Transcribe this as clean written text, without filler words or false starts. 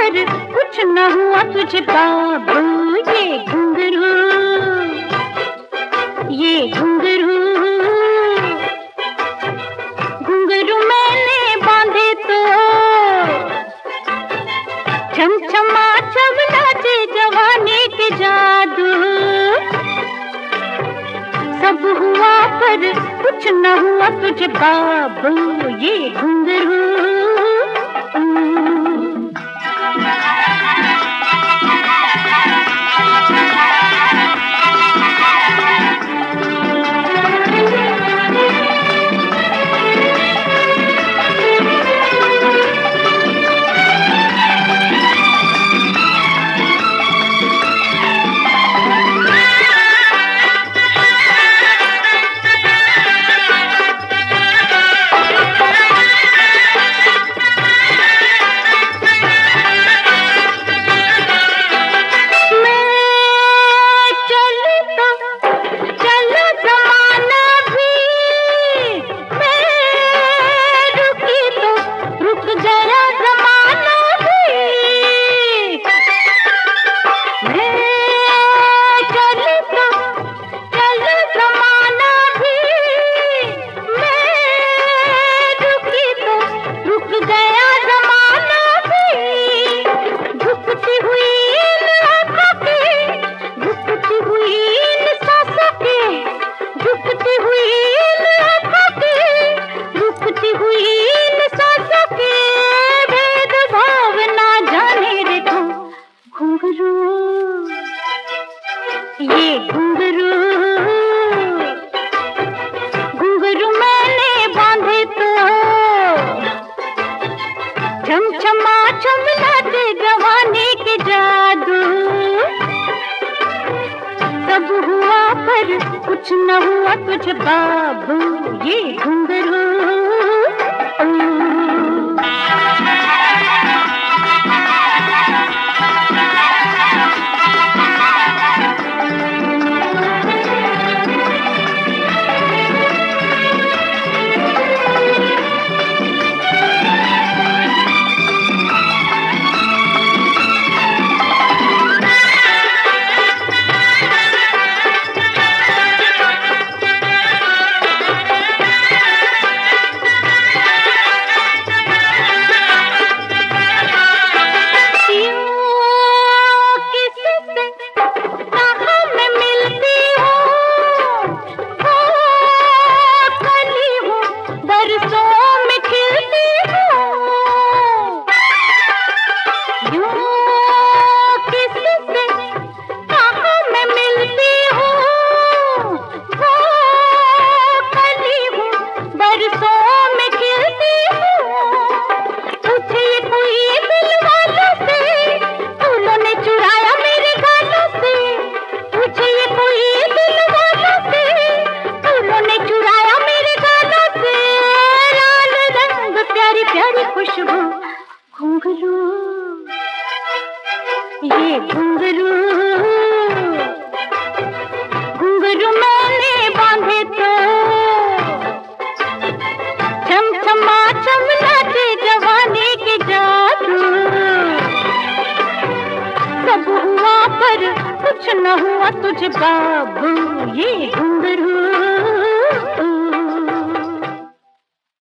पर कुछ न हुआ तुझे बाबू। ये घुंघरू, ये घुंघरू, घुंघरू मैंने बांधे तो छमछमा छम नाचे जवानी के जादू। सब हुआ पर कुछ न हुआ तुझे बाबू। ये घुंघरू, ये घुंघरू, घुंघरू मैंने बांधे तो छमछमा छम नाचे जवानी के जादू। सब हुआ पर कुछ न हुआ तुझे बाबू। ये घुंघरू, खुशबू। घुंघरू, ये घुंघरू, घुंघरू मैंने बांधे तो छमछमा छम नाचे जवानी के जादू। सब हुआ पर कुछ न हुआ तुझे बाबू। ये घुंघरू।